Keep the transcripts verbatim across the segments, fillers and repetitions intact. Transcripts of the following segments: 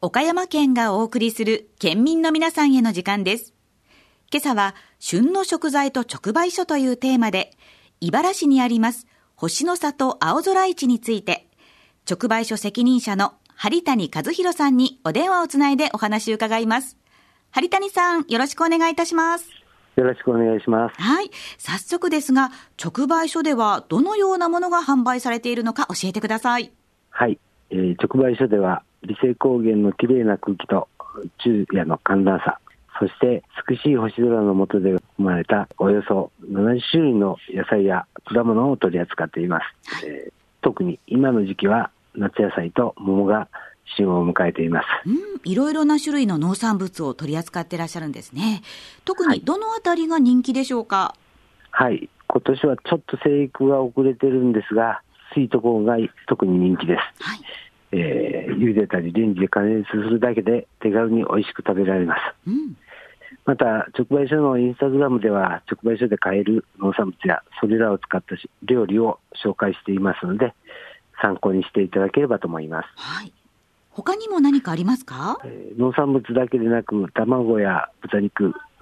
岡山県がお送りする県民の皆さんへの時間です。今朝は旬の食材と直売所というテーマで、茨城市にあります星の里青空市について、直売所責任者の張谷和弘さんにお電話をつないでお話を伺います。張谷さん、よろしくお願いいたします。 よろしくお願いします。 はい、早速ですが、直売所ではどのようなものが販売されているのか教えてください。 はい、えー、直売所では美星高原のきれいな空気と昼夜の寒暖差、そして美しい星空の下で生まれたおよそななじゅっしゅるいの野菜や果物を取り扱っています、はい。えー、特に今の時期は夏野菜と桃が旬を迎えています。 うん、いろいろな種類の農産物を取り扱っていらっしゃるんですね。特にどのあたりが人気でしょうか？ はい、はい、今年はちょっと生育が遅れてるんですが、スイートコーンが特に人気です。はい、えー、茹でたりレンジで加熱するだけで手軽に美味しく食べられます。うん、また直売所のインスタグラムでは直売所で買える農産物やそれらを使った料理を紹介していますので、参考にしていただければと思います。 はい、他にも何かありますか？ えー、農産物だけでなく卵や豚肉、うん、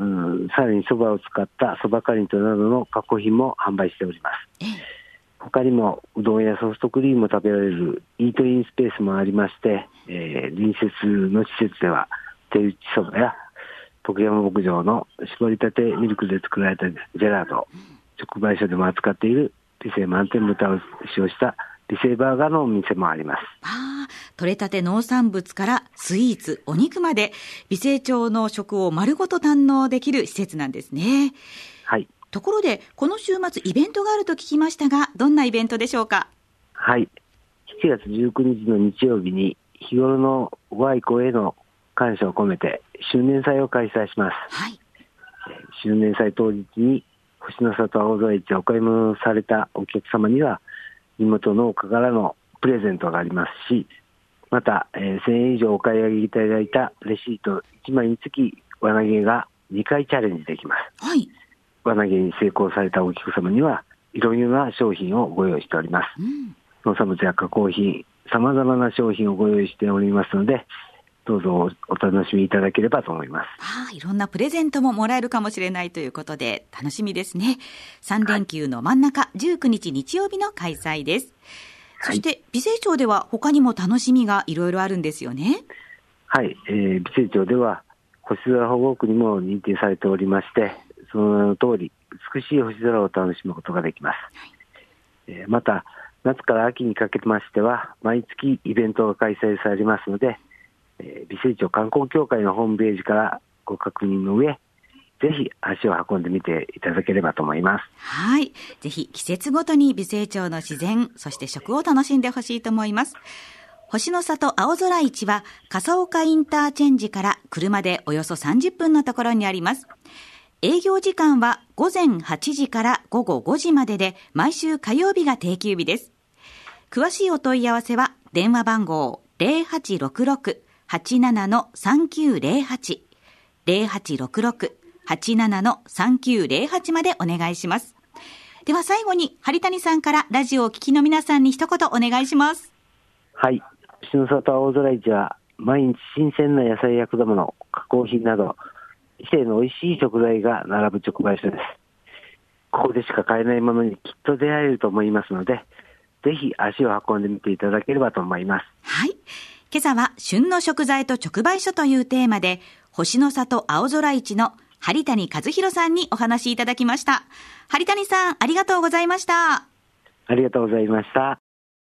さらにそばを使ったそばかりんとなどの加工品も販売しております。えー他にもうどんやソフトクリームを食べられるイートインスペースもありまして、えー、隣接の施設では手打ちそばや徳山牧場の搾りたてミルクで作られたジェラート、直売所でも扱っている美星満点豚を使用した美星バーガーのお店もあります。 あ、取れたて農産物からスイーツ、お肉まで美星町の食を丸ごと堪能できる施設なんですね。はい。ところでこの週末イベントがあると聞きましたが、どんなイベントでしょうか？ はい、しちがつじゅうくにちの日曜日に日頃のご愛顧への感謝を込めて周年祭を開催します。はい、周年祭当日に星の里青空市をお買い物されたお客様には地元農家からのプレゼントがありますし、また、えー、せんえん以上お買い上げいただいたレシートいちまいにつき輪投げがにかいチャレンジできます。はい、輪投げに成功されたお客様にはいろいろな商品をご用意しております。うん、農産物や加工品、様々な商品をご用意しておりますので、どうぞお楽しみいただければと思います。 ああ、いろんなプレゼントももらえるかもしれないということで楽しみですね。さんれんきゅうの真ん中、はい、じゅうくにち日曜日の開催です。そして美星町では他にも楽しみがいろいろあるんですよね。 はい、えー、美星町では星空保護区にも認定されておりまして、その名の通り美しい星空を楽しむことができます。はい、えー、また夏から秋にかけましては毎月イベントが開催されますので、えー、美星町観光協会のホームページからご確認の上、ぜひ足を運んでみていただければと思います。 はい、ぜひ季節ごとに美星町の自然、そして食を楽しんでほしいと思います。星の里青空市は笠岡インターチェンジから車でおよそさんじゅっぷんのところにあります。営業時間はごぜんはちじからごごごじまでで、毎週火曜日が定休日です。詳しいお問い合わせは電話番号 ゼロはちろくろく はちなな さんきゅうゼロはち ゼロはちろくろく はちなな さんきゅうゼロはちまでお願いします。では最後に張谷さんからラジオをお聞きの皆さんに一言お願いします。 はい、星の里青空市は毎日新鮮な野菜や果物、加工品など伊勢の美味しい食材が並ぶ直売所です。ここでしか買えないものにきっと出会えると思いますので、ぜひ足を運んでみていただければと思います。 はい、今朝は旬の食材と直売所というテーマで、星の里青空市の張谷和弘さんにお話しいただきました。張谷さん、ありがとうございました。 ありがとうございました。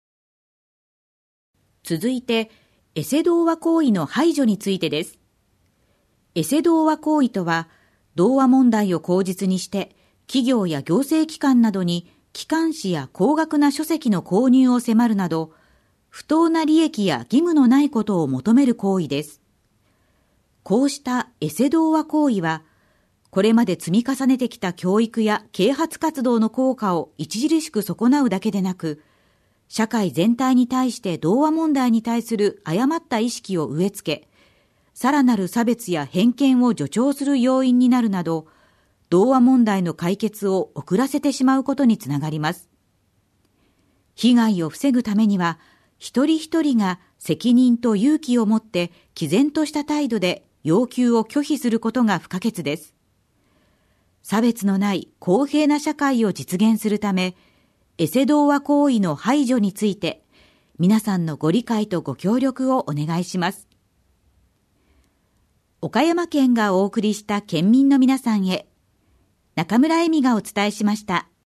続いてエセ童話行為の排除についてです。エセ童話行為とは、童話問題を口実にして企業や行政機関などに機関誌や高額な書籍の購入を迫るなど、不当な利益や義務のないことを求める行為です。こうしたエセ童話行為は、これまで積み重ねてきた教育や啓発活動の効果を著しく損なうだけでなく、社会全体に対して童話問題に対する誤った意識を植え付け、さらなる差別や偏見を助長する要因になるなど、童話問題の解決を遅らせてしまうことにつながります。被害を防ぐためには、 一人一人が責任と勇気を持って毅然とした態度で要求を拒否することが不可欠です。差別のない公平な社会を実現するため、エセ童話行為の排除について、皆さんのご理解とご協力をお願いします。岡山県がお送りした県民の皆さんへ、中村恵美がお伝えしました。